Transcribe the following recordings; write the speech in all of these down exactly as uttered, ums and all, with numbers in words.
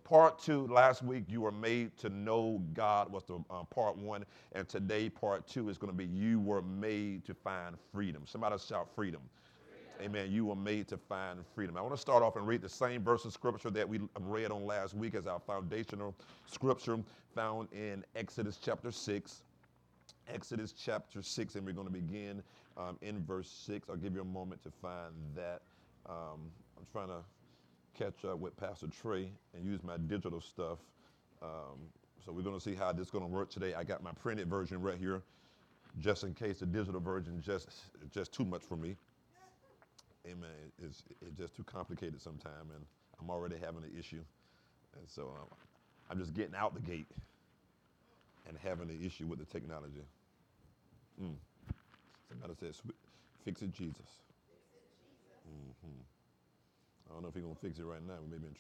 Part two, last week, you were made to know God was the uh, part one. And today, part two is going to be you were made to find freedom. Somebody shout freedom. Amen. You were made to find freedom. I want to start off and read the same verse of scripture that we read on last week as our foundational scripture found in Exodus chapter six. Exodus chapter six, and we're going to begin um, in verse six. I'll give you a moment to find that. Um, I'm trying to catch up with Pastor Trey and use my digital stuff. Um, so we're going to see how this is going to work today. I got my printed version right here, just in case the digital version just just too much for me. Amen. It's, it's just too complicated sometimes, and I'm already having an issue. And so um, I'm just getting out the gate and having an issue with the technology. Mm. Somebody says, fix it, Jesus. Mm-hmm. I don't know if he's going to fix it right now. We may be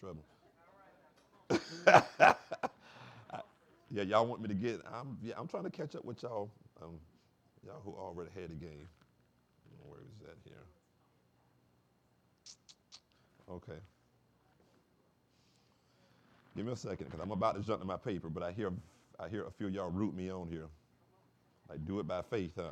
in trouble. Yeah, y'all want me to get, I'm, yeah, I'm trying to catch up with y'all. Um, y'all who already had the game. Where is that here? Okay. Give me a second, because I'm about to jump to my paper, but I hear I hear a few of y'all root me on here. Like, do it by faith, huh?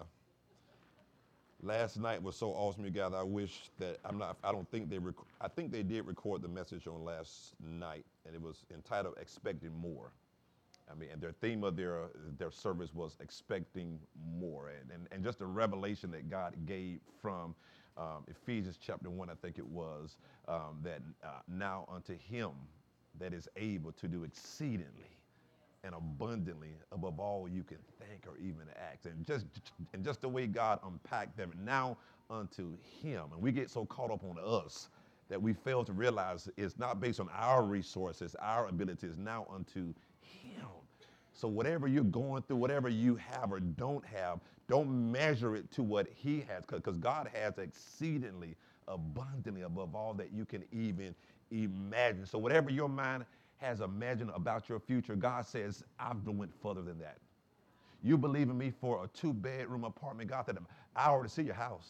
Last night was so awesome, you guys. I wish that I'm not. I don't think they. Rec- I think they did record the message on last night, and it was entitled "Expecting More." I mean, and their theme of their their service was expecting more, and and, and just a revelation that God gave from um, Ephesians chapter one, I think it was, um, that uh, now unto Him that is able to do exceedingly and abundantly above all you can think or even act. And just and just the way God unpacked them, now unto Him. And we get so caught up on us that we fail to realize it's not based on our resources, our abilities, now unto Him. So whatever you're going through, whatever you have or don't have, don't measure it to what He has, because God has exceedingly abundantly above all that you can even imagine. So whatever your mind has imagined about your future, God says, I've went further than that. You believe in me for a two-bedroom apartment, God said, I already see your house.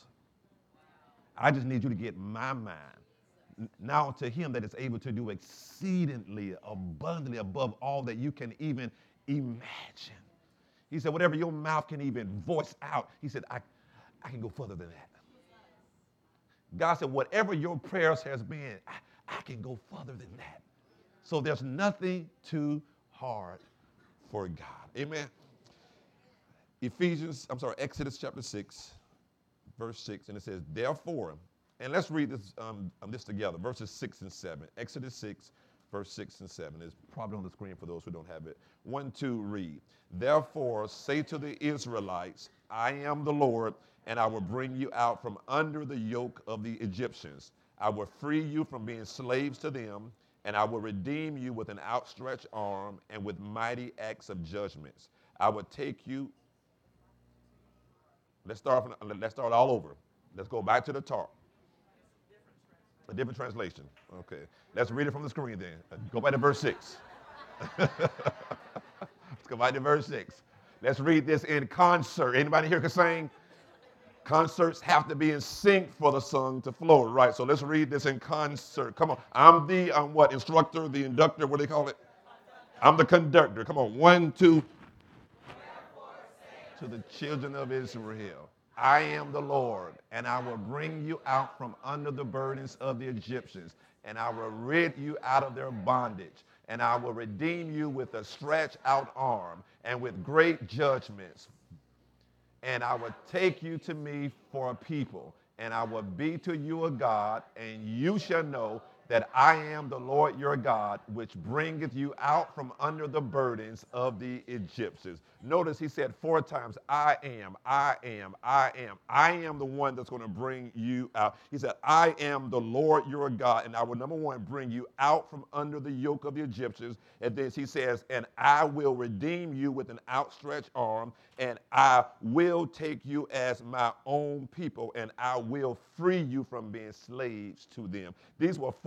I just need you to get my mind. Now to Him that is able to do exceedingly abundantly above all that you can even imagine. He said, whatever your mouth can even voice out, He said, I, I can go further than that. God said, whatever your prayers has been, I, I can go further than that. So there's nothing too hard for God. Amen. Ephesians, I'm sorry, Exodus chapter six, verse six, and it says, therefore, and let's read this, um, this together, verses six and seven. Exodus six, verse six and seven. It's probably on the screen for those who don't have it. One, two, read. Therefore, say to the Israelites, I am the Lord, and I will bring you out from under the yoke of the Egyptians. I will free you from being slaves to them, and I will redeem you with an outstretched arm and with mighty acts of judgments. I will take you. Let's start. From, let's start all over. Let's go back to the top. A different translation. Okay. Let's read it from the screen then. Go back to verse six. Let's go back to verse six. Let's read this in concert. Anybody here can sing? Concerts have to be in sync for the song to flow, right? So let's read this in concert. Come on. I'm the, I'm what, instructor, the inductor, what do they call it? I'm the conductor. Come on. One, two. To the children of Israel, I am the Lord, and I will bring you out from under the burdens of the Egyptians, and I will rid you out of their bondage, and I will redeem you with a stretched out arm and with great judgments. And I will take you to me for a people, and I will be to you a God, and you shall know that I am the Lord your God, which bringeth you out from under the burdens of the Egyptians. Notice he said four times, I am, I am, I am. I am the one that's going to bring you out. He said, I am the Lord your God, and I will, number one, bring you out from under the yoke of the Egyptians. And then he says, and I will redeem you with an outstretched arm, and I will take you as my own people, and I will free you from being slaves to them. These were four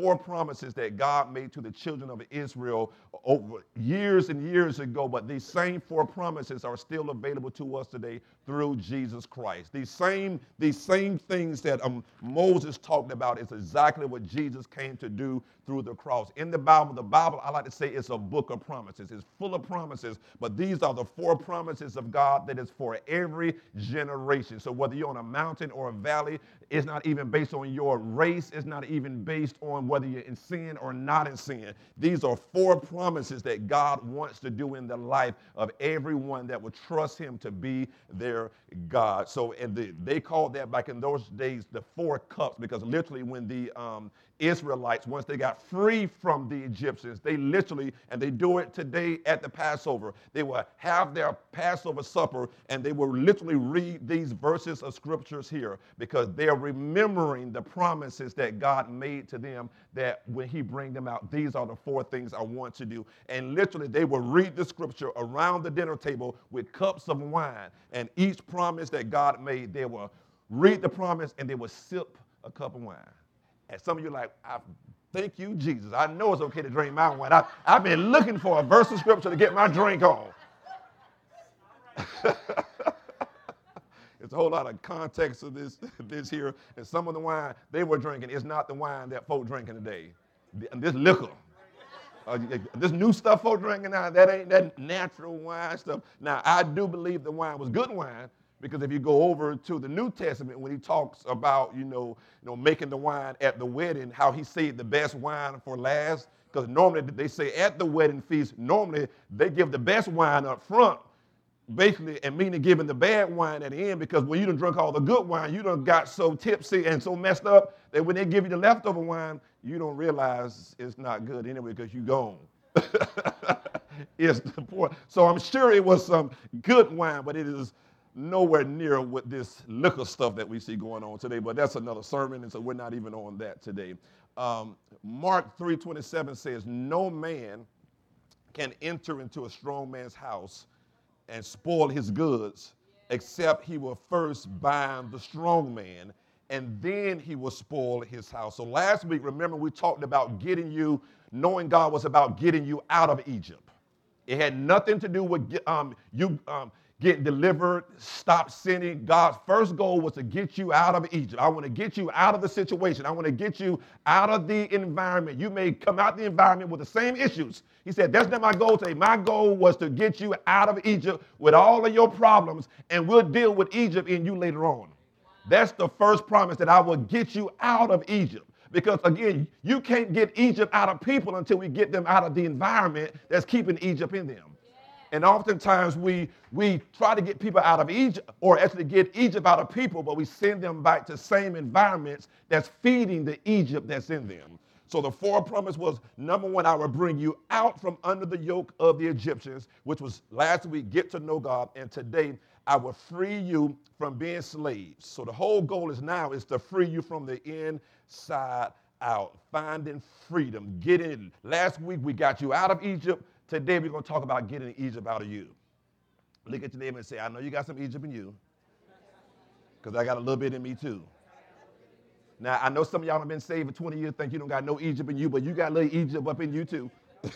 four promises that God made to the children of Israel over years and years ago, but these same four promises are still available to us today through Jesus Christ. These same, these same things that um, Moses talked about is exactly what Jesus came to do through the cross. In the Bible, the Bible, I like to say, it's a book of promises. It's full of promises, but these are the four promises of God that is for every generation. So whether you're on a mountain or a valley, it's not even based on your race. It's not even based on whether you're in sin or not in sin. These are four promises that God wants to do in the life of everyone that would trust him to be their God. So and the, they called that back in those days the four cups, because literally when the um, Israelites, once they got free from the Egyptians, they literally, and they do it today at the Passover, they will have their Passover supper and they will literally read these verses of scriptures here because they're remembering the promises that God made to them, that when he bring them out, these are the four things I want to do. And literally they will read the scripture around the dinner table with cups of wine, and each promise that God made, they will read the promise and they will sip a cup of wine. And some of you are like, I, thank you, Jesus. I know it's okay to drink my wine. I, I've been looking for a verse of scripture to get my drink on. There's a whole lot of context of this, this here. And some of the wine they were drinking is not the wine that folk drinking today. This liquor. Uh, this new stuff folk drinking now, that ain't that natural wine stuff. Now, I do believe the wine was good wine, because if you go over to the New Testament, when he talks about, you know, you know, making the wine at the wedding, how he saved the best wine for last, because normally they say at the wedding feast, normally they give the best wine up front, basically, and meaning giving the bad wine at the end, because when you done drunk all the good wine, you done got so tipsy and so messed up that when they give you the leftover wine, you don't realize it's not good anyway because you gone. It's the point. So I'm sure it was some good wine, but it is nowhere near with this liquor stuff that we see going on today, but that's another sermon, and so we're not even on that today. Um, Mark three twenty-seven says, no man can enter into a strong man's house and spoil his goods, except he will first bind the strong man, and then he will spoil his house. So last week, remember, we talked about getting you, knowing God was about getting you out of Egypt. It had nothing to do with um, you um, get delivered, stop sinning. God's first goal was to get you out of Egypt. I want to get you out of the situation. I want to get you out of the environment. You may come out the environment with the same issues. He said, that's not my goal today. My goal was to get you out of Egypt with all of your problems, and we'll deal with Egypt in you later on. That's the first promise, that I will get you out of Egypt. Because again, you can't get Egypt out of people until we get them out of the environment that's keeping Egypt in them. And oftentimes we we try to get people out of Egypt, or actually get Egypt out of people, but we send them back to same environments that's feeding the Egypt that's in them. So the four promise was, number one, I will bring you out from under the yoke of the Egyptians, which was last week, get to know God. And today, I will free you from being slaves. So the whole goal is now is to free you from the inside out, finding freedom, getting. Last week, we got you out of Egypt. Today, we're going to talk about getting Egypt out of you. Look at your neighbor and say, I know you got some Egypt in you, because I got a little bit in me too. Now, I know some of y'all have been saved for twenty years, think you don't got no Egypt in you, but you got a little Egypt up in you too.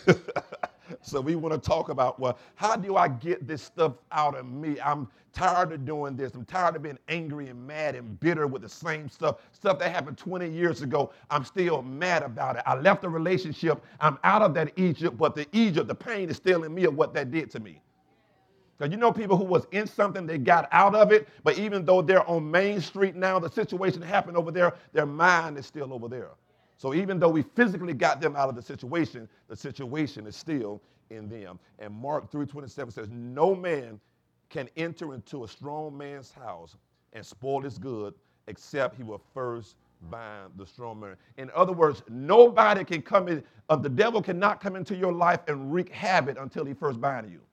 So we want to talk about, well, how do I get this stuff out of me? I'm tired of doing this. I'm tired of being angry and mad and bitter with the same stuff. Stuff that happened twenty years ago, I'm still mad about it. I left a relationship. I'm out of that Egypt, but the Egypt, the pain is still in me of what that did to me. Because you know people who was in something, they got out of it, but even though they're on Main Street now, the situation happened over there, their mind is still over there. So even though we physically got them out of the situation, the situation is still in them. And Mark three twenty-seven says, no man can enter into a strong man's house and spoil his good, except he will first bind the strong man. In other words, nobody can come in, uh, the devil cannot come into your life and wreak havoc until he first binds you.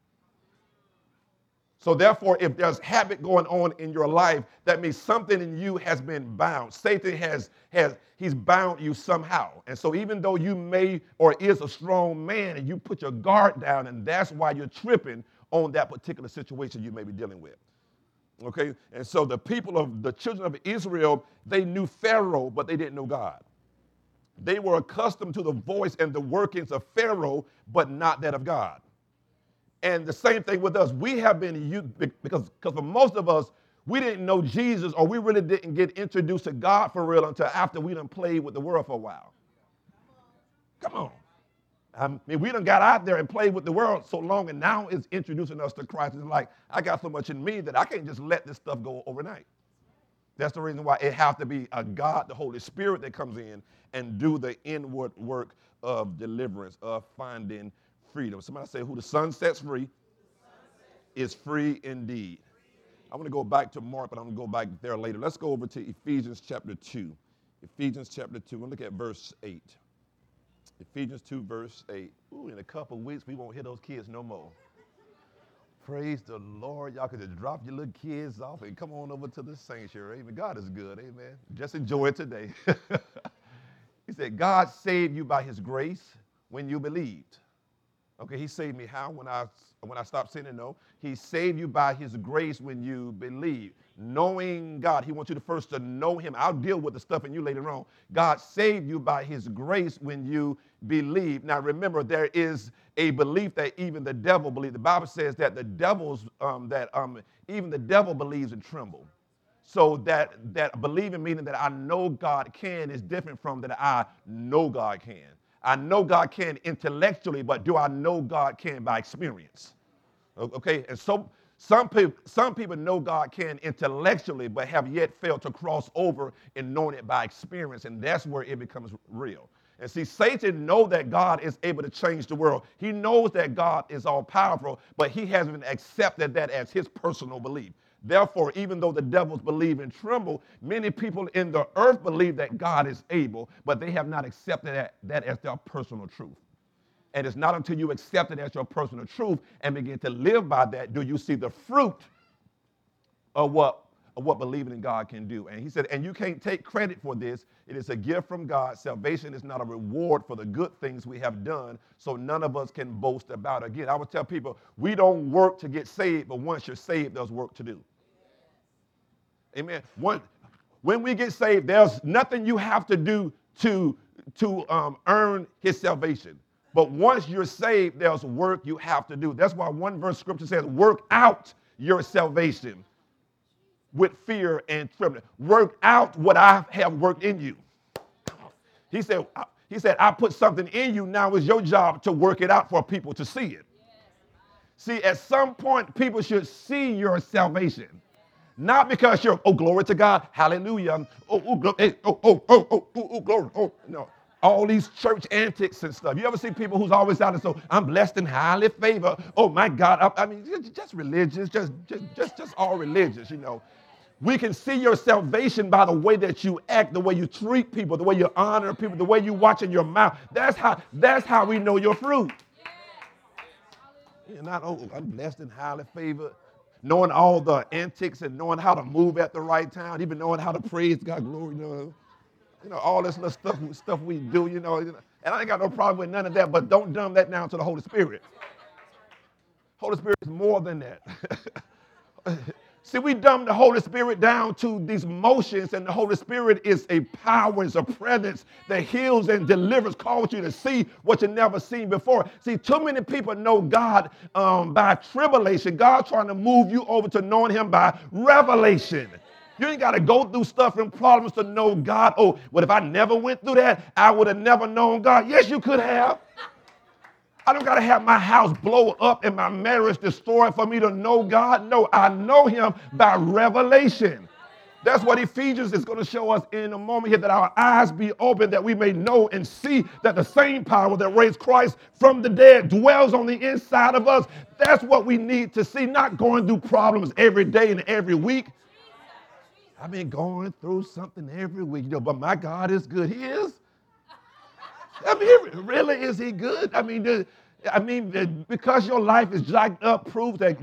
So therefore, if there's habit going on in your life, that means something in you has been bound. Satan has, has he's bound you somehow. And so even though you may or is a strong man, and you put your guard down, and that's why you're tripping on that particular situation you may be dealing with. Okay? And so the people of the children of Israel, they knew Pharaoh, but they didn't know God. They were accustomed to the voice and the workings of Pharaoh, but not that of God. And the same thing with us. We have been, because, because for most of us, we didn't know Jesus, or we really didn't get introduced to God for real until after we done played with the world for a while. Come on. I mean, we done got out there and played with the world so long, and now it's introducing us to Christ. It's like, I got so much in me that I can't just let this stuff go overnight. That's the reason why it has to be a God, the Holy Spirit, that comes in and do the inward work of deliverance, of finding freedom. Somebody say, who the Son sets free is free indeed. I want to go back to Mark, but I'm going to go back there later. Let's go over to Ephesians chapter two. Ephesians chapter two. We'll look at verse eight. Ephesians two, verse eight. Ooh, in a couple of weeks, we won't hear those kids no more. Praise the Lord. Y'all could just drop your little kids off and come on over to the sanctuary. Amen. God is good. Amen. Just enjoy it today. He said, God saved you by his grace when you believed. Okay, he saved me how? When I when I stopped sinning? No. He saved you by his grace when you believe. Knowing God. He wants you to first to know him. I'll deal with the stuff in you later on. God saved you by his grace when you believe. Now remember, there is a belief that even the devil believes. The Bible says that the devils, um, that um, even the devil believes and tremble. So that, that believing, meaning that I know God can, is different from that I know God can. I know God can intellectually, but do I know God can by experience? Okay, and so some people, some people know God can intellectually, but have yet failed to cross over in knowing it by experience, and that's where it becomes real. And see, Satan knows that God is able to change the world. He knows that God is all-powerful, but he hasn't accepted that as his personal belief. Therefore, even though the devils believe and tremble, many people in the earth believe that God is able, but they have not accepted that, that as their personal truth. And it's not until you accept it as your personal truth and begin to live by that do you see the fruit of what, of what believing in God can do. And he said, and you can't take credit for this. It is a gift from God. Salvation is not a reward for the good things we have done, so none of us can boast about it. Again, I would tell people, we don't work to get saved, but once you're saved, there's work to do. Amen. One, when we get saved, there's nothing you have to do to, to um, earn his salvation. But once you're saved, there's work you have to do. That's why one verse scripture says, work out your salvation with fear and trembling. Work out what I have worked in you. He said, he said, I put something in you. Now it's your job to work it out for people to see it. See, at some point, people should see your salvation. Not because you're, oh, glory to God, hallelujah, oh, oh, oh, oh, oh, oh, oh, oh, glory, oh, no. All these church antics and stuff. You ever see people who's always out and so, I'm blessed and highly favored. Oh, my God, I, I mean, just, just religious, just, just, just, just all religious, you know. We can see your salvation by the way that you act, the way you treat people, the way you honor people, the way you watch in your mouth. That's how, that's how we know your fruit. You're not, oh, I'm blessed and highly favored. Knowing all the antics and knowing how to move at the right time, even knowing how to praise God, glory, you know, you know all this little stuff, stuff we do, you know, you know. And I ain't got no problem with none of that, but don't dumb that down to the Holy Spirit. Holy Spirit is more than that. See, we dumb the Holy Spirit down to these motions, and the Holy Spirit is a power, is a presence that heals and delivers, calls you to see what you've never seen before. See, too many people know God um, by tribulation. God trying to move you over to knowing him by revelation. You ain't got to go through stuff and problems to know God. Oh, but if I never went through that, I would have never known God. Yes, you could have. I don't got to have my house blow up and my marriage destroyed for me to know God. No, I know him by revelation. That's what Ephesians is going to show us in a moment here, that our eyes be open, that we may know and see that the same power that raised Christ from the dead dwells on the inside of us. That's what we need to see, not going through problems every day and every week. I've been going through something every week, you know, but my God is good. He is. I mean, really, is he good? I mean, I mean, because your life is jacked up proves that.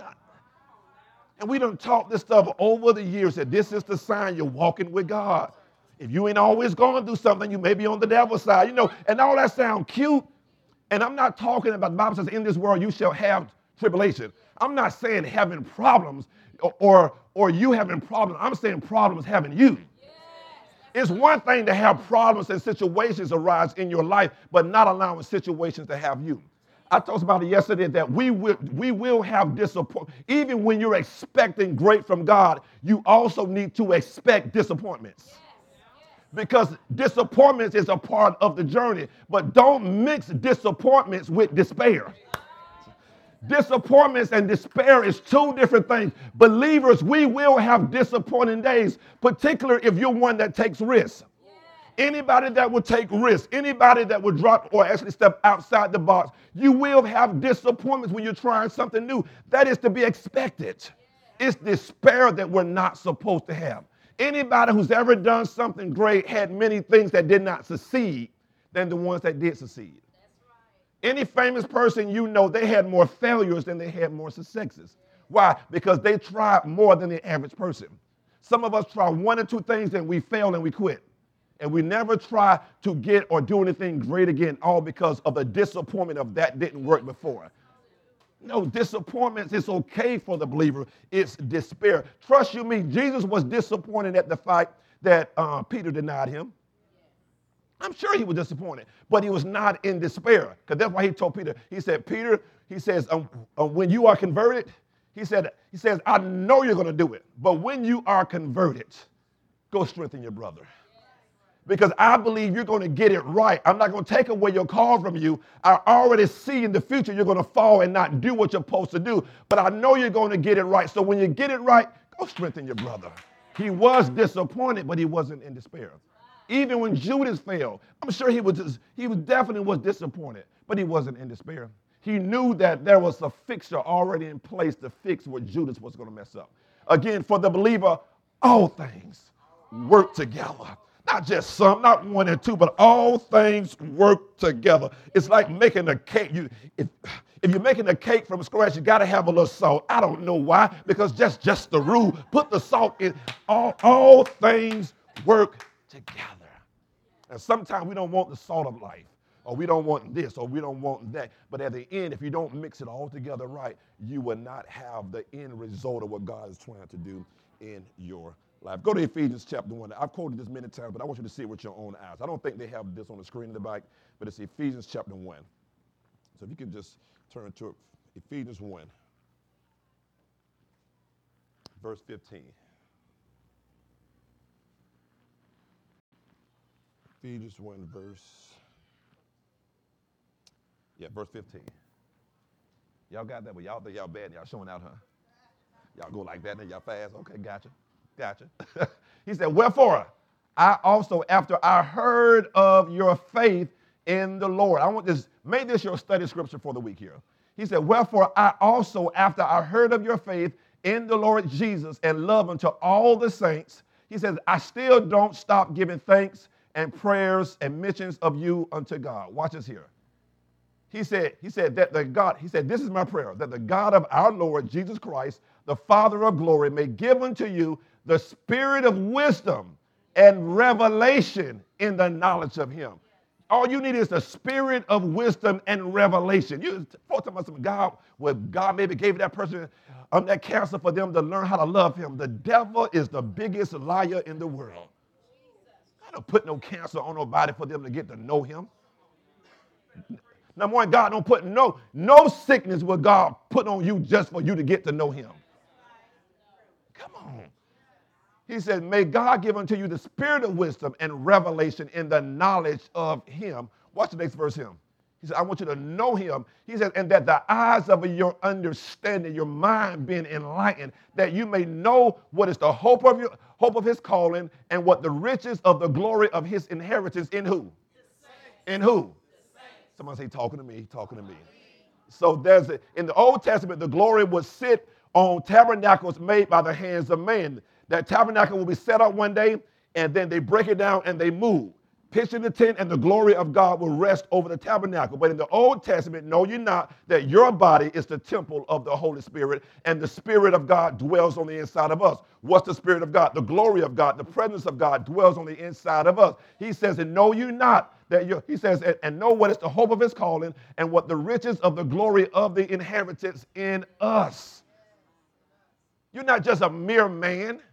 And we done taught this stuff over the years, that this is the sign you're walking with God. If you ain't always going through something, you may be on the devil's side, you know, and all that sound cute. And I'm not talking about, the Bible says, in this world you shall have tribulation. I'm not saying having problems or, or, or you having problems. I'm saying problems having you. It's one thing to have problems and situations arise in your life, but not allowing situations to have you. I talked about it yesterday that we will, we will have disappointment. Even when you're expecting great from God, you also need to expect disappointments. Because disappointments is a part of the journey, but don't mix disappointments with despair. Disappointments and despair is two different things. Believers, we will have disappointing days, particularly if you're one that takes risks. Anybody that will take risks, anybody that will drop or actually step outside the box, you will have disappointments when you're trying something new. That is to be expected. It's despair that we're not supposed to have. Anybody who's ever done something great had many things that did not succeed than the ones that did succeed. Any famous person you know, they had more failures than they had more successes. Why? Because they tried more than the average person. Some of us try one or two things and we fail and we quit. And we never try to get or do anything great again, all because of the disappointment of that didn't work before. No, disappointments is okay for the believer. It's despair. Trust you me, Jesus was disappointed at the fact that uh, Peter denied him. I'm sure he was disappointed, but he was not in despair. Because that's why he told Peter, he said, Peter, he says, um, um, when you are converted, he said, he says, I know you're going to do it, but when you are converted, go strengthen your brother. Because I believe you're going to get it right. I'm not going to take away your call from you. I already see in the future you're going to fall and not do what you're supposed to do. But I know you're going to get it right. So when you get it right, go strengthen your brother. He was disappointed, but he wasn't in despair. Even when Judas failed, I'm sure he was, he was definitely was disappointed, but he wasn't in despair. He knew that there was a fixture already in place to fix what Judas was going to mess up. Again, for the believer, all things work together. Not just some, not one and two, but all things work together. It's like making a cake. You, if, if you're making a cake from scratch, you got to have a little salt. I don't know why, because that's just the rule. Put the salt in. All, all things work together. And sometimes we don't want the salt of life, or we don't want this, or we don't want that. But at the end, if you don't mix it all together right, you will not have the end result of what God is trying to do in your life. Go to Ephesians chapter one. I've quoted this many times, but I want you to see it with your own eyes. I don't think they have this on the screen in the back, but it's Ephesians chapter one. So if you can just turn to Ephesians one, verse fifteen. Ephesians one, verse, yeah, verse fifteen. Y'all got that? Well, y'all think y'all bad. Y'all showing out, huh? Y'all go like that and y'all fast? Okay, gotcha. Gotcha. He said, wherefore, I also, after I heard of your faith in the Lord. I want this, make this your study scripture for the week here. He said, wherefore, I also, after I heard of your faith in the Lord Jesus and love unto all the saints, he says, I still don't stop giving thanks and prayers and mentions of you unto God. Watch this here. He said, he said that the God, he said, this is my prayer, that the God of our Lord Jesus Christ, the Father of glory, may give unto you the spirit of wisdom and revelation in the knowledge of him. All you need is the spirit of wisdom and revelation. You talking about some God, where God maybe gave that person um, that cancer for them to learn how to love him. The devil is the biggest liar in the world. I don't put no cancer on nobody for them to get to know him. Number one, God don't put no, no sickness will God put on you just for you to get to know him. Come on. He said, may God give unto you the spirit of wisdom and revelation in the knowledge of him. Watch the next verse here. He said, I want you to know him. He said, and that the eyes of your understanding, your mind being enlightened, that you may know what is the hope of your hope of his calling and what the riches of the glory of his inheritance in who? In who? Someone say, talking to me, talking to me. So there's a, in the Old Testament, the glory would sit on tabernacles made by the hands of man. That tabernacle will be set up one day, and then they break it down and they move. Pitch in the tent, and the glory of God will rest over the tabernacle. But in the Old Testament, know you not that your body is the temple of the Holy Spirit, and the Spirit of God dwells on the inside of us. What's the Spirit of God? The glory of God, the presence of God dwells on the inside of us. He says, and know you not that you, he says, and, and know what is the hope of his calling, and what the riches of the glory of the inheritance in us. You're not just a mere man.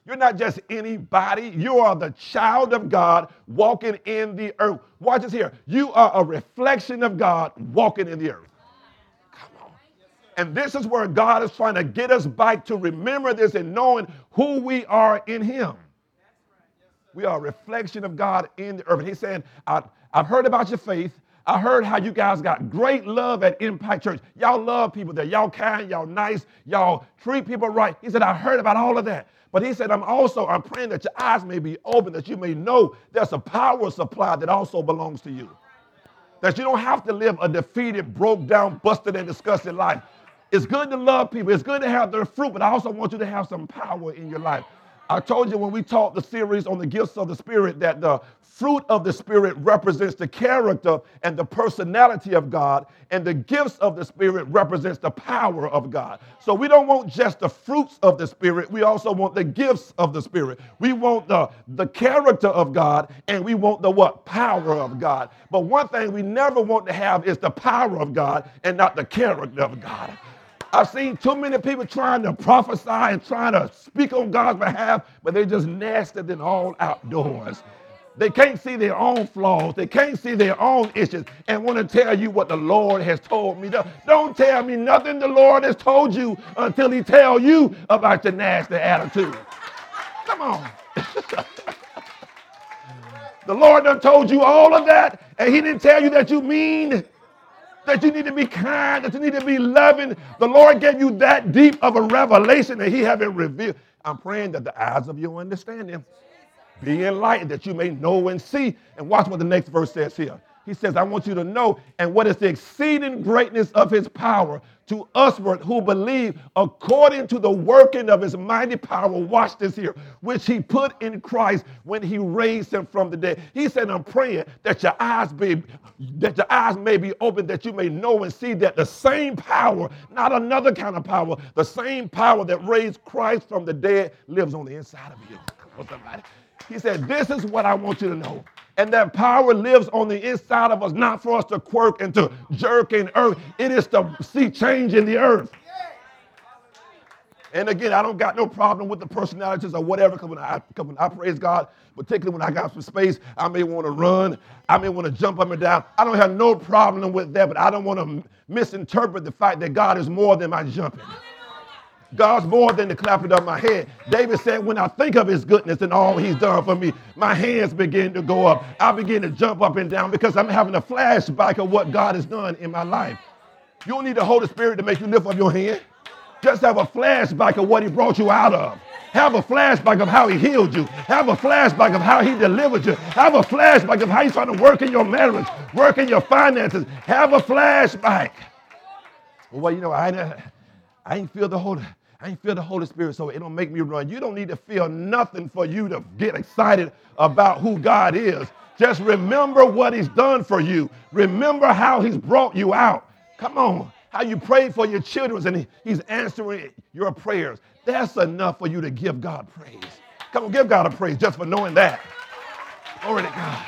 You're not just anybody. You are the child of God walking in the earth. Watch this here. You are a reflection of God walking in the earth. Come on. And this is where God is trying to get us back to remember this and knowing who we are in him. We are a reflection of God in the earth. And he's saying, I, I've heard about your faith. I heard how you guys got great love at Impact Church. Y'all love people there. Y'all kind, y'all nice, y'all treat people right. He said, I heard about all of that. But he said, I'm also, I'm praying that your eyes may be open, that you may know there's a power supply that also belongs to you. That you don't have to live a defeated, broke down, busted, and disgusted life. It's good to love people. It's good to have their fruit, but I also want you to have some power in your life. I told you when we taught the series on the gifts of the Spirit that the fruit of the Spirit represents the character and the personality of God, and the gifts of the Spirit represents the power of God. So we don't want just the fruits of the Spirit. We also want the gifts of the Spirit. We want the, the character of God, and we want the what? Power of God. But one thing we never want to have is the power of God and not the character of God. I've seen too many people trying to prophesy and trying to speak on God's behalf, but they're just nasty than all outdoors. They can't see their own flaws. They can't see their own issues and want to tell you what the Lord has told me. Don't tell me nothing the Lord has told you until he tell you about your nasty attitude. Come on. The Lord done told you all of that, and he didn't tell you that you mean, that you need to be kind, that you need to be loving. The Lord gave you that deep of a revelation that he haven't revealed. I'm praying that the eyes of your understanding be enlightened, that you may know and see. And watch what the next verse says here. He says, I want you to know, and what is the exceeding greatness of his power to usward who believe according to the working of his mighty power. Watch this here, which he put in Christ when he raised him from the dead. He said, I'm praying that your eyes be, that your eyes may be open, that you may know and see that the same power, not another kind of power, the same power that raised Christ from the dead lives on the inside of you. Come on, somebody. He said, this is what I want you to know. And that power lives on the inside of us, not for us to quirk and to jerk in earth. It is to see change in the earth. And again, I don't got no problem with the personalities or whatever, because when I, when I praise God, particularly when I got some space, I may want to run. I may want to jump up and down. I don't have no problem with that, but I don't want to misinterpret the fact that God is more than my jumping. God's more than the clapping of my head. David said, when I think of his goodness and all he's done for me, my hands begin to go up. I begin to jump up and down because I'm having a flashback of what God has done in my life. You don't need the Holy Spirit to make you lift up your hand. Just have a flashback of what he brought you out of. Have a flashback of how he healed you. Have a flashback of how he delivered you. Have a flashback of how he's trying to work in your marriage, work in your finances. Have a flashback. Well, you know, I, I ain't feel the Holy I ain't feel the Holy Spirit, so it don't make me run. You don't need to feel nothing for you to get excited about who God is. Just remember what he's done for you. Remember how he's brought you out. Come on. How you prayed for your children and he's answering your prayers. That's enough for you to give God praise. Come on, give God a praise just for knowing that. Glory to God.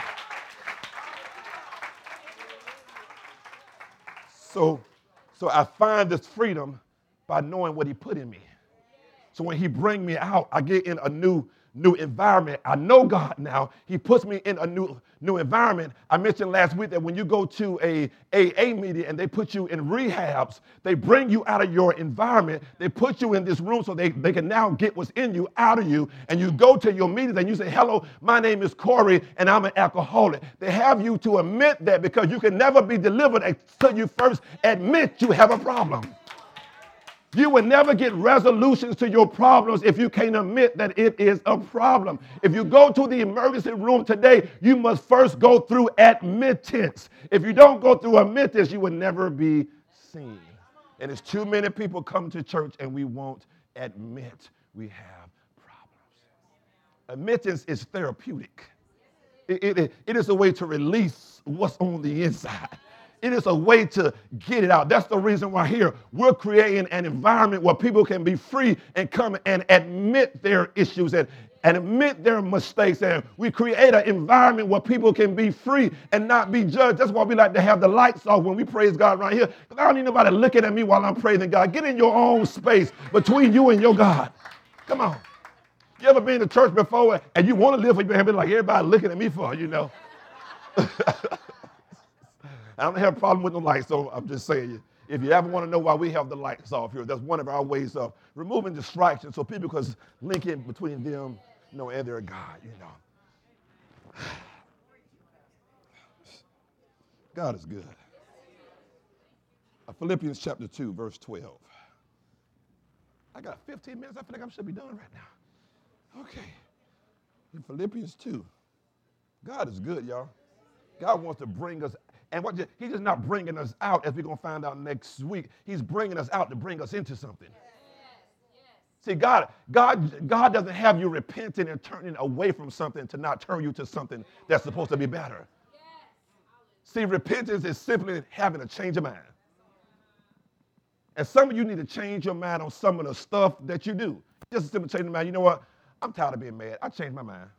So, so I find this freedom by knowing what he put in me. So when he bring me out, I get in a new new environment. I know God now. He puts me in a new new environment. I mentioned last week that when you go to a A A meeting and they put you in rehabs, they bring you out of your environment. They put you in this room so they, they can now get what's in you out of you. And you go to your meetings and you say, hello, my name is Corey and I'm an alcoholic. They have you to admit that because you can never be delivered until you first admit you have a problem. You will never get resolutions to your problems if you can't admit that it is a problem. If you go to the emergency room today, you must first go through admittance. If you don't go through admittance, you will never be seen. And it's too many people come to church and we won't admit we have problems. Admittance is therapeutic. It, it, it is a way to release what's on the inside. It is a way to get it out. That's the reason why here we're creating an environment where people can be free and come and admit their issues and, and admit their mistakes. And we create an environment where people can be free and not be judged. That's why we like to have the lights off when we praise God right here. Because I don't need nobody looking at me while I'm praising God. Get in your own space between you and your God. Come on. You ever been to church before and you want to live for your habit like everybody looking at me for, you know? I don't have a problem with the lights, so I'm just saying, if you ever want to know why we have the lights off here, that's one of our ways of removing distractions so people can link in between them, you know, and their God, you know. God is good. Philippians chapter two, verse twelve. I got fifteen minutes. I feel like I should be done right now. Okay. In Philippians two. God is good, y'all. God wants to bring us, and what he's just not bringing us out, as we're going to find out next week. He's bringing us out to bring us into something. See, God, God, God doesn't have you repenting and turning away from something to not turn you to something that's supposed to be better. See, repentance is simply having a change of mind. And some of you need to change your mind on some of the stuff that you do. Just a simple change of mind. You know what? I'm tired of being mad. I changed my mind.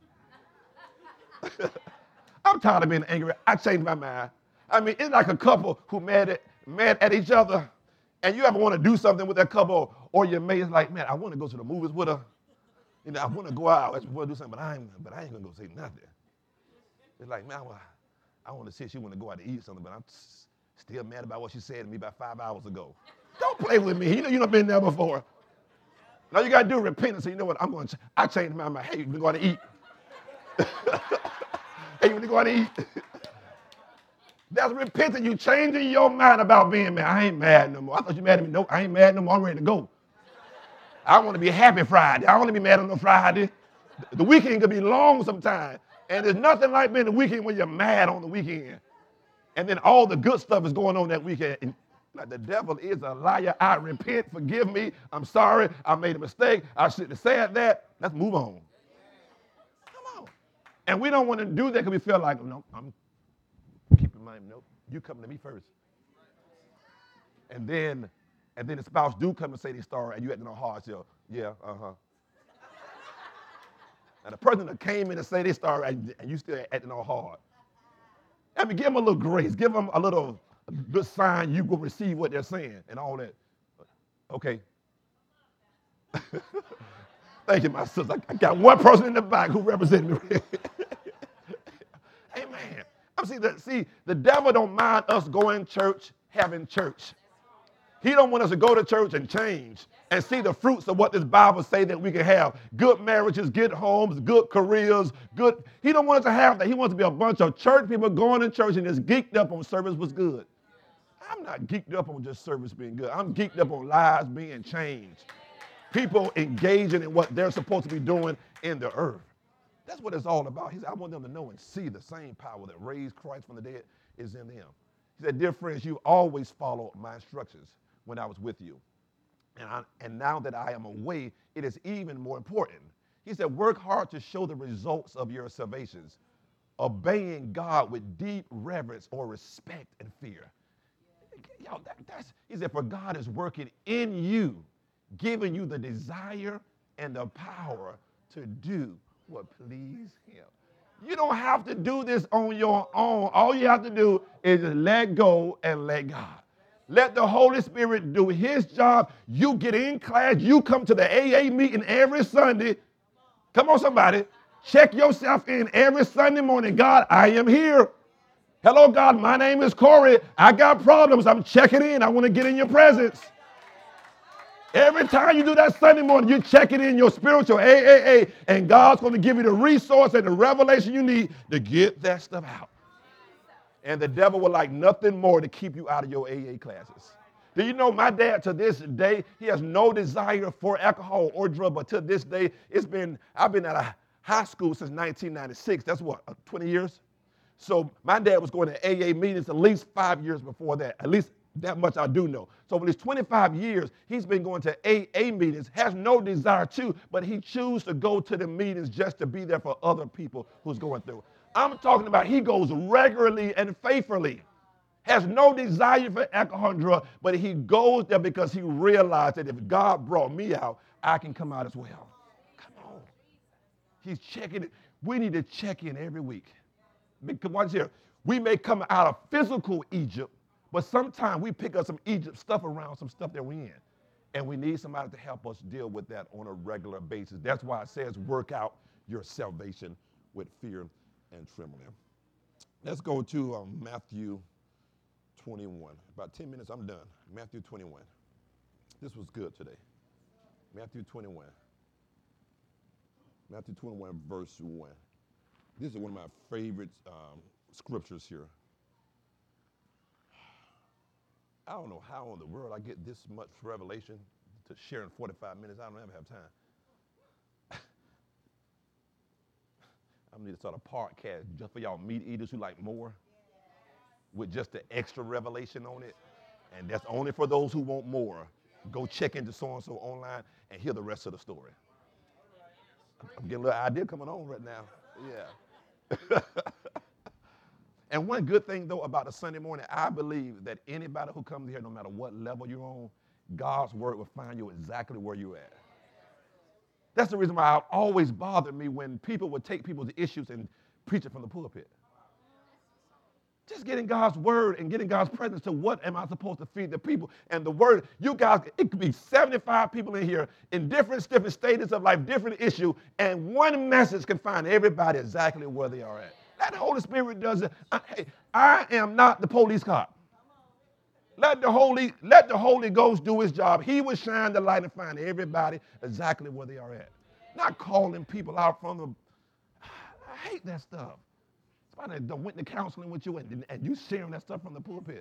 I'm tired of being angry. I changed my mind. I mean, it's like a couple who mad at, mad at each other, and you ever want to do something with that couple, or your mate is like, man, I want to go to the movies with her. You know, I want to go out. I want to do something, but I ain't, but I ain't going to go say nothing. It's like, man, well, I want to see if she want to go out to eat something, but I'm still mad about what she said to me about five hours ago. Don't play with me. You know, you done been there before. Now you got to do repentance. So you know what? I'm going to, I changed my mind. Hey, you going to eat? Hey, you want to go out to eat? That's repenting. You changing your mind about being mad. I ain't mad no more. I thought you mad at me. No, I ain't mad no more. I'm ready to go. I want to be happy Friday. I don't want to be mad on no Friday. The weekend could be long sometimes. And there's nothing like being the weekend when you're mad on the weekend. And then all the good stuff is going on that weekend. And like, the devil is a liar. I repent. Forgive me. I'm sorry. I made a mistake. I shouldn't have said that. Let's move on. Come on. And we don't want to do that because we feel like, no, I'm keeping my, nope, you come to me first. And then, and then the spouse do come and say they sorry, and you acting all hard. So, yeah, uh-huh. And the person that came in and say they sorry, and you still acting all hard. I mean, give them a little grace. Give them a little good sign you will receive what they're saying and all that. Okay. Thank you, my sister. I got one person in the back who represents me. Amen. I'm see the see the devil don't mind us going to church, having church. He don't want us to go to church and change and see the fruits of what this Bible say that we can have. Good marriages, good homes, good careers, good. He don't want us to have that. He wants to be a bunch of church people going to church and just geeked up on service was good. I'm not geeked up on just service being good. I'm geeked up on lives being changed. People engaging in what they're supposed to be doing in the earth. That's what it's all about. He said, I want them to know and see the same power that raised Christ from the dead is in them. He said, dear friends, you always followed my instructions when I was with you. And, I, and now that I am away, it is even more important. He said, work hard to show the results of your salvations, obeying God with deep reverence or respect and fear. Yo, that, that's, he said, for God is working in you, giving you the desire and the power to do what please him. You don't have to do this on your own. All you have to do is just let go and let God. Let the Holy Spirit do his job. You get in class. You come to the A A meeting every Sunday. Come on, somebody. Check yourself in every Sunday morning. God, I am here. Hello, God, my name is Corey. I got problems. I'm checking in. I want to get in your presence. Every time you do that Sunday morning, you're checking in your spiritual A A A, and God's going to give you the resource and the revelation you need to get that stuff out. And the devil would like nothing more to keep you out of your A A classes. Do you know my dad to this day, he has no desire for alcohol or drug, but to this day, it's been, I've been at a high school since nineteen ninety-six. That's what, twenty years? So my dad was going to A A meetings at least five years before that. At least that much I do know. So for these twenty-five years, he's been going to A A meetings, has no desire to, but he chooses to go to the meetings just to be there for other people who's going through. I'm talking about he goes regularly and faithfully, has no desire for alcohol and drug, but he goes there because he realized that if God brought me out, I can come out as well. Come on. He's checking it. We need to check in every week. Because watch here. We may come out of physical Egypt, but sometimes we pick up some Egypt stuff around some stuff that we're in. And we need somebody to help us deal with that on a regular basis. That's why it says work out your salvation with fear and trembling. Let's go to um, Matthew twenty-one. About ten minutes, I'm done. Matthew twenty-one. This was good today. Matthew twenty-one. Matthew twenty-one, verse one. This is one of my favorite um, scriptures here. I don't know how in the world I get this much revelation to share in forty-five minutes. I don't ever have time. I need to start a podcast just for y'all meat eaters who like more, with just the extra revelation on it. And that's only for those who want more. Go check into so-and-so online and hear the rest of the story. I'm getting a little idea coming on right now. Yeah. And one good thing, though, about a Sunday morning, I believe that anybody who comes here, no matter what level you're on, God's word will find you exactly where you're at. That's the reason why it always bothered me when people would take people's issues and preach it from the pulpit. Just getting God's word and getting God's presence to what am I supposed to feed the people? And the word, you guys, it could be seventy-five people in here in different, different stages of life, different issue, and one message can find everybody exactly where they are at. That the Holy Spirit does it. I, hey, I am not the police cop. Let the Holy, let the Holy Ghost do his job. He will shine the light and find everybody exactly where they are at. Not calling people out from the, I hate that stuff. Somebody that went to counseling with you and, and you sharing that stuff from the pulpit.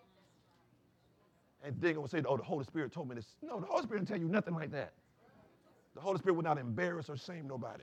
And they're going to say, oh, the Holy Spirit told me this. No, the Holy Spirit didn't tell you nothing like that. The Holy Spirit will not embarrass or shame nobody.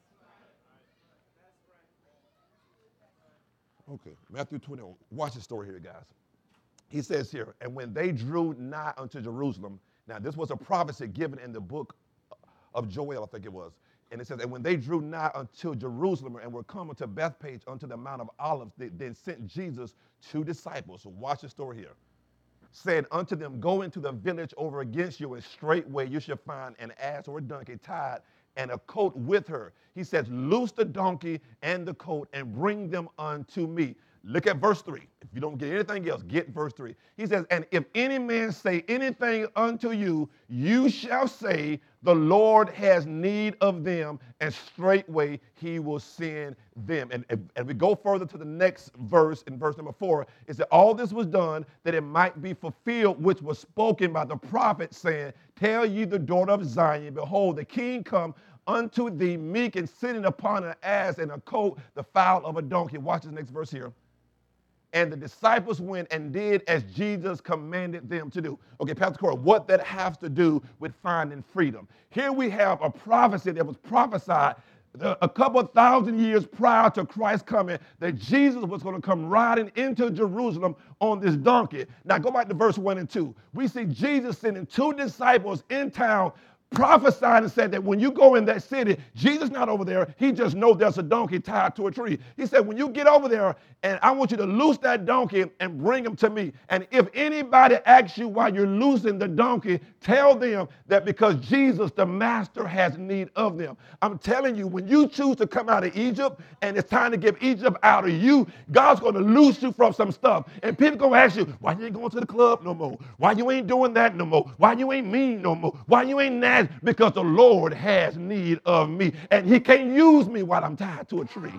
Okay, Matthew twenty-one. Watch the story here, guys. He says here, and when they drew nigh unto Jerusalem, now this was a prophecy given in the book of Joel, I think it was. And it says, and when they drew nigh unto Jerusalem and were come unto Bethpage unto the Mount of Olives, they then sent Jesus two disciples. So watch the story here. Said unto them, go into the village over against you, and straightway you shall find an ass or a donkey tied, and a coat with her. He says, loose the donkey and the coat and bring them unto me. Look at verse three. If you don't get anything else, get verse three. He says, and if any man say anything unto you, you shall say, the Lord has need of them, and straightway he will send them. And, and, and we go further to the next verse, in verse number four, is that all this was done that it might be fulfilled, which was spoken by the prophet, saying, tell ye the daughter of Zion, behold, the king come unto thee meek and sitting upon an ass and a coat, the fowl of a donkey. Watch this next verse here. And the disciples went and did as Jesus commanded them to do. Okay, Pastor Corey, what that has to do with finding freedom? Here we have a prophecy that was prophesied a couple of thousand years prior to Christ's coming, that Jesus was going to come riding into Jerusalem on this donkey. Now go back to verse one and two. We see Jesus sending two disciples in town, prophesied and said that when you go in that city, Jesus not over there. He just knows there's a donkey tied to a tree. He said, when you get over there, and I want you to loose that donkey and bring him to me. And if anybody asks you why you're loosing the donkey, tell them that because Jesus, the master, has need of them. I'm telling you, when you choose to come out of Egypt and it's time to get Egypt out of you, God's going to loose you from some stuff. And people going to ask you, why you ain't going to the club no more? Why you ain't doing that no more? Why you ain't mean no more? Why you ain't nasty? Because the Lord has need of me. And he can't use me while I'm tied to a tree.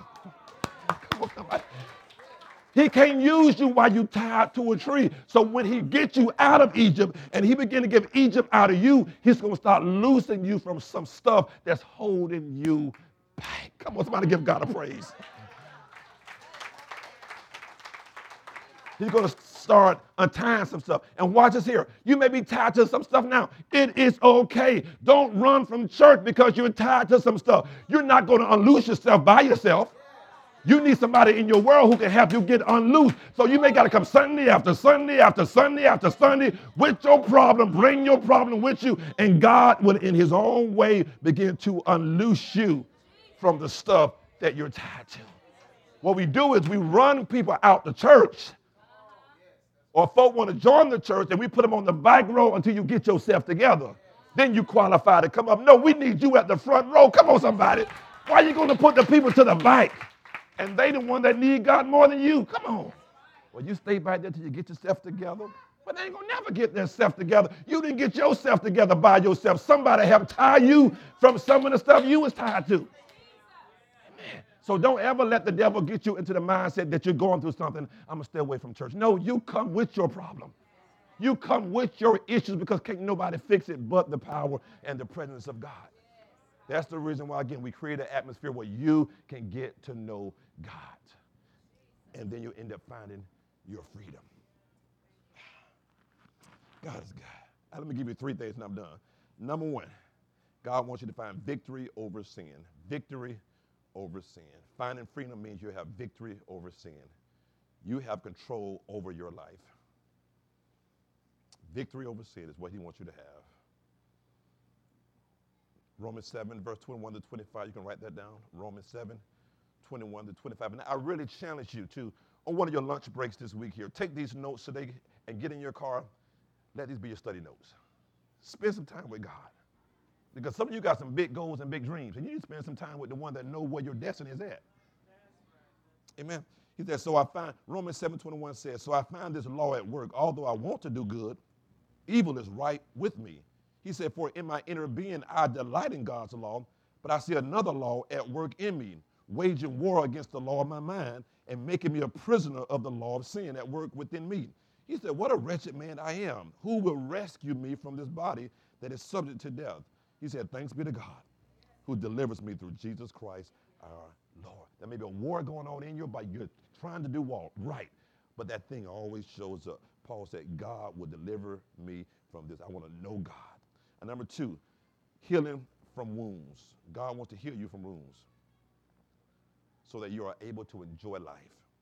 Come on, somebody. He can't use you while you're tied to a tree. So when he gets you out of Egypt and he begins to get Egypt out of you, he's going to start loosening you from some stuff that's holding you back. Come on, somebody give God a praise. He's going to start untying some stuff. And watch this here. You may be tied to some stuff now. It is okay. Don't run from church because you're tied to some stuff. You're not going to unloose yourself by yourself. You need somebody in your world who can help you get unloosed. So you may got to come Sunday after Sunday after Sunday after Sunday with your problem, bring your problem with you, and God will in his own way begin to unloose you from the stuff that you're tied to. What we do is we run people out the church, or folk want to join the church and we put them on the back row until you get yourself together. Then you qualify to come up. No, we need you at the front row. Come on, somebody. Why are you going to put the people to the back? And they the one that need God more than you. Come on. Well, you stay back there till you get yourself together. But they ain't going to never get their self together. You didn't get yourself together by yourself. Somebody have tied you from some of the stuff you was tied to. Amen. So don't ever let the devil get you into the mindset that you're going through something. I'm going to stay away from church. No, you come with your problem. You come with your issues because can't nobody fix it but the power and the presence of God. That's the reason why, again, we create an atmosphere where you can get to know God. And then you end up finding your freedom. God is God. Now, let me give you three things and I'm done. Number one, God wants you to find victory over sin. Victory over sin. Finding freedom means you have victory over sin. You have control over your life. Victory over sin is what he wants you to have. Romans seven, verse twenty-one to twenty-five. You can write that down. Romans seven, twenty-one to twenty-five. And I really challenge you to, on one of your lunch breaks this week here, take these notes today and get in your car. Let these be your study notes. Spend some time with God. Because some of you got some big goals and big dreams, and you need to spend some time with the one that know where your destiny is at. Amen. He said, so I find, Romans seven twenty-one says, so I find this law at work. Although I want to do good, evil is right with me. He said, for in my inner being I delight in God's law, but I see another law at work in me, waging war against the law of my mind and making me a prisoner of the law of sin at work within me. He said, what a wretched man I am. Who will rescue me from this body that is subject to death? He said, thanks be to God who delivers me through Jesus Christ our Lord. There may be a war going on in your body. You're trying to do war, right. But that thing always shows up. Paul said, God will deliver me from this. I want to know God. And number two, healing from wounds. God wants to heal you from wounds so that you are able to enjoy life.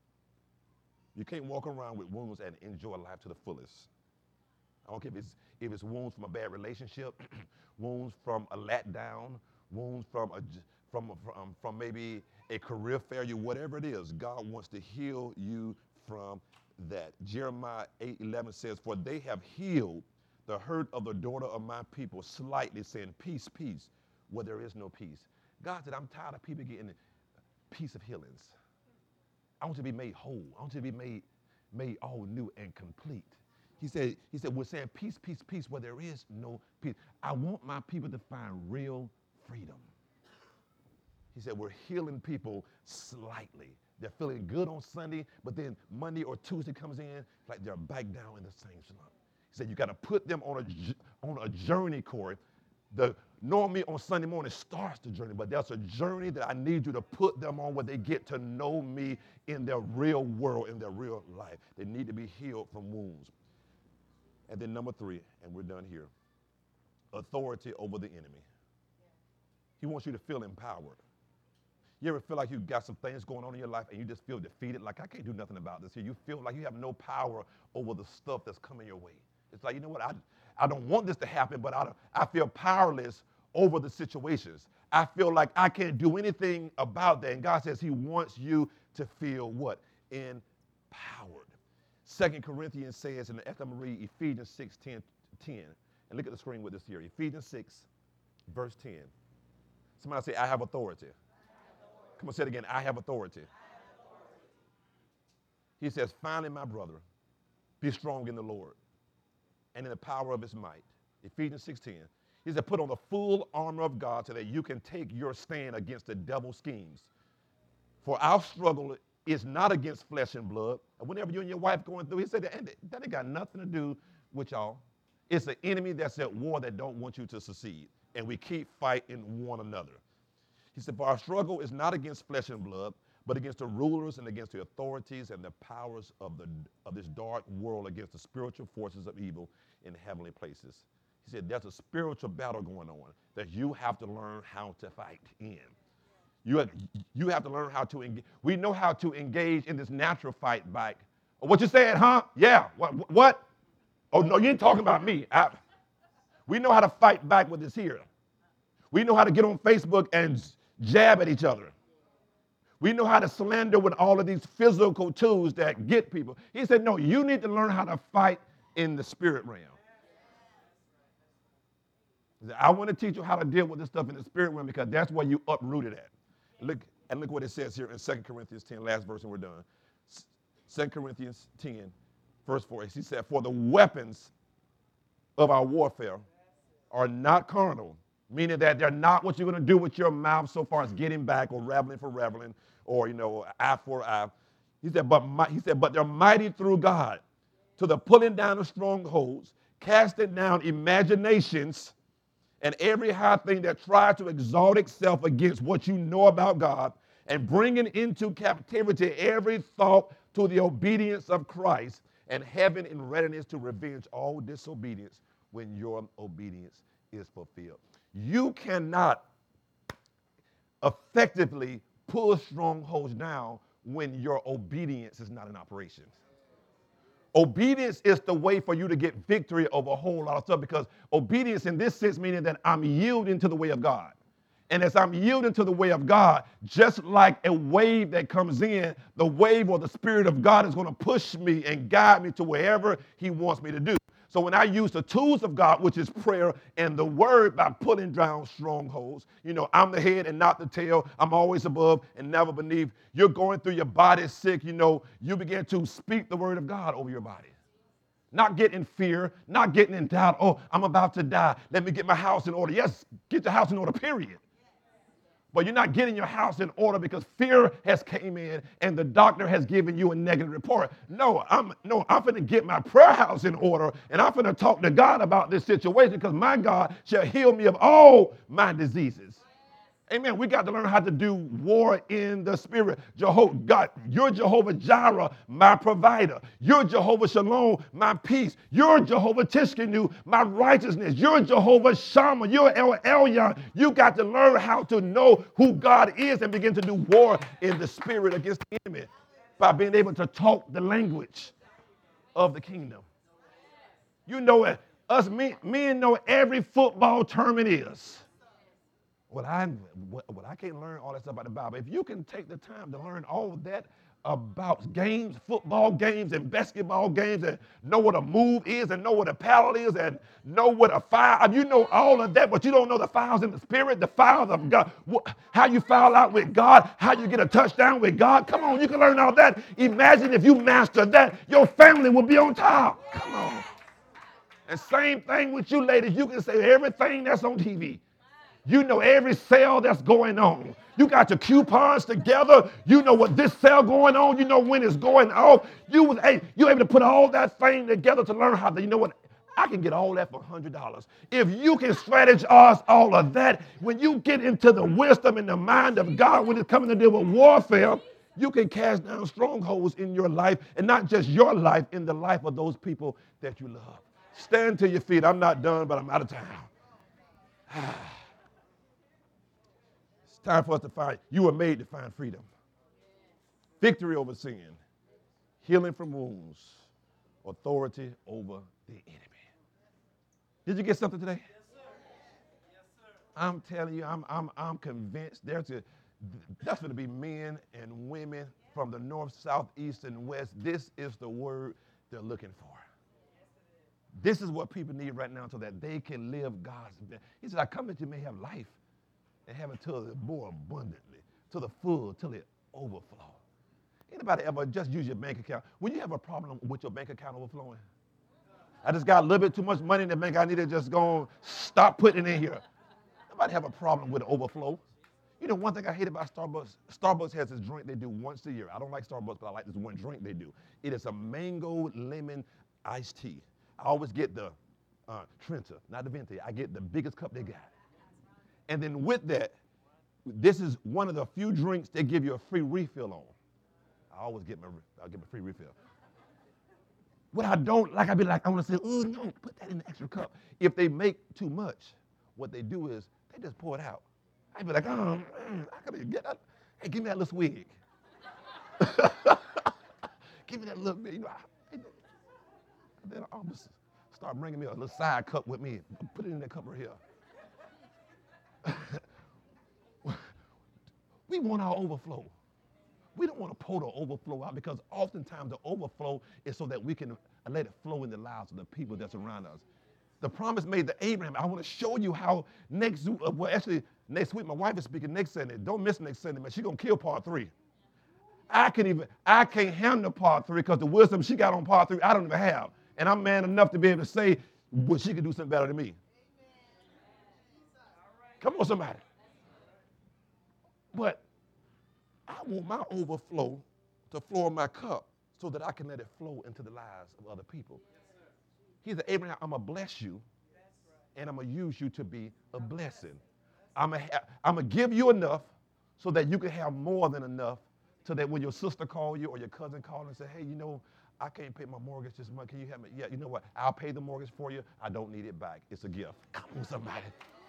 You can't walk around with wounds and enjoy life to the fullest. I don't care if it's, if it's wounds from a bad relationship, wounds from a letdown, wounds from, a, from, from, from maybe a career failure, whatever it is. God wants to heal you from that. Jeremiah eight eleven says, for they have healed the hurt of the daughter of my people slightly, saying, peace, peace, where there is no peace. God said, I'm tired of people getting peace of healings. I want you to be made whole. I want you to be made, made all new and complete. He said, he said, we're saying peace, peace, peace, where there is no peace. I want my people to find real freedom. He said, we're healing people slightly. They're feeling good on Sunday, but then Monday or Tuesday comes in, like they're back down in the same slump. He said, you got to put them on a, on a journey, Corey. The, normally on Sunday morning starts the journey, but there's a journey that I need you to put them on where they get to know me in their real world, in their real life. They need to be healed from wounds. And then number three, and we're done here, authority over the enemy. He wants you to feel empowered. You ever feel like you've got some things going on in your life and you just feel defeated, like I can't do nothing about this here. You feel like you have no power over the stuff that's coming your way. It's like, you know what, I, I don't want this to happen, but I, don't, I feel powerless over the situations. I feel like I can't do anything about that. And God says he wants you to feel what? Empowered. Second Corinthians says, and after I'm going to read Ephesians six, ten, ten, and look at the screen with us here. Ephesians six, verse ten. Somebody say, I have authority. Come on, say it again. I have authority. I have authority. He says, finally, my brother, be strong in the Lord and in the power of his might. Ephesians six ten. He said, put on the full armor of God so that you can take your stand against the devil's schemes. For our struggle is not against flesh and blood. And whenever you and your wife going through, he said, that, that ain't got nothing to do with y'all. It's the enemy that's at war that don't want you to succeed. And we keep fighting one another. He said, for our struggle is not against flesh and blood, but against the rulers and against the authorities and the powers of, the, of this dark world, against the spiritual forces of evil in heavenly places. He said, there's a spiritual battle going on that you have to learn how to fight in. You have, you have to learn how to engage. We know how to engage in this natural fight back. Oh, what you said, huh? Yeah. What? What? Oh, no, you ain't talking about me. I, we know how to fight back with this here. We know how to get on Facebook and jab at each other. We know how to slander with all of these physical tools that get people. He said, no, you need to learn how to fight in the spirit realm. He said, I want to teach you how to deal with this stuff in the spirit realm because that's where you uprooted at. Look, and look what it says here in Second Corinthians ten, last verse, and we're done. Second Corinthians ten, verse four, he said, for the weapons of our warfare are not carnal, meaning that they're not what you're going to do with your mouth so far as getting back or raveling for raveling or, you know, eye for eye. He said, but my, he said, but they're mighty through God to the pulling down of strongholds, casting down imaginations and every high thing that tries to exalt itself against what you know about God, and bringing into captivity every thought to the obedience of Christ, and having in readiness to revenge all disobedience when your obedience is fulfilled. You cannot effectively pull strongholds down when your obedience is not in operation. Obedience is the way for you to get victory over a whole lot of stuff, because obedience in this sense meaning that I'm yielding to the way of God. And as I'm yielding to the way of God, just like a wave that comes in, the wave or the Spirit of God is going to push me and guide me to wherever he wants me to do. So when I use the tools of God, which is prayer and the word, by putting down strongholds, you know, I'm the head and not the tail. I'm always above and never beneath. You're going through your body sick, you know, you begin to speak the word of God over your body. Not get in fear, not getting in doubt. Oh, I'm about to die. Let me get my house in order. Yes, get your house in order, period. But you're not getting your house in order because fear has came in and the doctor has given you a negative report. No, I'm no, I'm finna get my prayer house in order, and I'm finna talk to God about this situation, because my God shall heal me of all my diseases. Amen. We got to learn how to do war in the spirit. Jehovah, God, you're Jehovah Jireh, my provider. You're Jehovah Shalom, my peace. You're Jehovah Tishkenu, my righteousness. You're Jehovah Shammah. You're El Elyon. You got to learn how to know who God is and begin to do war in the spirit against the enemy by being able to talk the language of the kingdom. You know it. Us men, men know every football term it is. Well, I, well, I can't learn all that stuff about the Bible. If you can take the time to learn all of that about games, football games and basketball games, and know what a move is and know what a paddle is and know what a foul, you know all of that, but you don't know the fouls in the spirit, the fouls of God, how you foul out with God, how you get a touchdown with God. Come on, you can learn all that. Imagine if you master that, your family will be on top. Come on. And same thing with you ladies. You can say everything that's on T V. You know every sale that's going on. You got your coupons together. You know what this sale going on. You know when it's going off. You was hey, you're able to put all that thing together to learn how to, you know what? I can get all that for one hundred dollars. If you can strategize all of that, when you get into the wisdom and the mind of God, when it's coming to deal with warfare, you can cast down strongholds in your life, and not just your life, in the life of those people that you love. Stand to your feet. I'm not done, but I'm out of time. Time for us to find, you were made to find freedom. Victory over sin, healing from wounds, authority over the enemy. Did you get something today? Yes, sir. Yes, sir. I'm telling you, I'm, I'm, I'm convinced there's a, that's going to be men and women from the north, south, east, and west. This is the word they're looking for. This is what people need right now so that they can live God's best. He said, I come that you may have life and have it till it more abundantly, to the full, till it overflow. Anybody ever just use your bank account? When you have a problem with your bank account overflowing, I just got a little bit too much money in the bank, I need to just go stop putting it in here. Nobody have a problem with overflow. You know, one thing I hate about Starbucks, Starbucks has this drink they do once a year. I don't like Starbucks, but I like this one drink they do. It is a mango lemon iced tea. I always get the uh, Trenta, not the Venti. I get the biggest cup they got. And then with that, this is one of the few drinks they give you a free refill on. I always get my, I'll get my free refill. What I don't like, I be like, I want to say, oh no, put that in the extra cup. If they make too much, what they do is they just pour it out. I be like, oh, man, I gotta get that. Hey, give me that little swig. Give me that little bit. You know, I, then I'll just start bringing me a little side cup with me. Put it in that cup right here. We want our overflow. We don't want to pour the overflow out, because oftentimes the overflow is so that we can let it flow in the lives of the people that's around us. The promise made to Abraham, I want to show you how next, well, actually, next week, my wife is speaking next Sunday. Don't miss next Sunday, man. She's going to kill part three. I can even, I can't handle part three because the wisdom she got on part three, I don't even have. And I'm man enough to be able to say, well, she can do something better than me. Come on, somebody. But I want my overflow to flow in my cup so that I can let it flow into the lives of other people. He said, Abraham, I'm going to bless you, and I'm going to use you to be a blessing. I'm going to give you enough so that you can have more than enough, so that when your sister call you or your cousin call and say, hey, you know, I can't pay my mortgage this month. Can you help me? Yeah, you know what? I'll pay the mortgage for you. I don't need it back. It's a gift. Come on, somebody.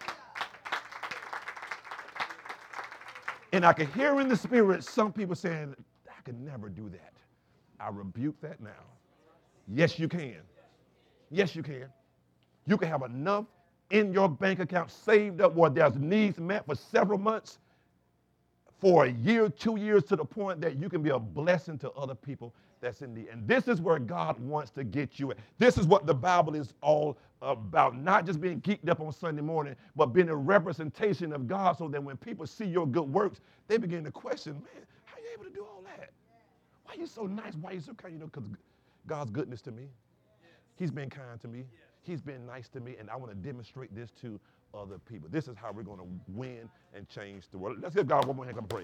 And I can hear in the spirit some people saying, I could never do that. I rebuke that now. Yes, you can. Yes, you can. You can have enough in your bank account saved up where there's needs met for several months, for a year, two years, to the point that you can be a blessing to other people that's in need. And this is where God wants to get you at. This is what the Bible is all about. Not just being geeked up on Sunday morning, but being a representation of God, so that when people see your good works, they begin to question, man, how are you able to do all that? Why are you so nice? Why are you so kind? You know, because God's goodness to me. He's been kind to me. He's been nice to me, and I want to demonstrate this to other people. This is how we're going to win and change the world. Let's give God one more hand of praise.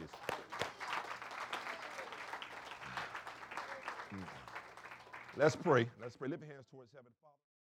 Let's pray. Let's pray. Lift your hands towards heaven. Father.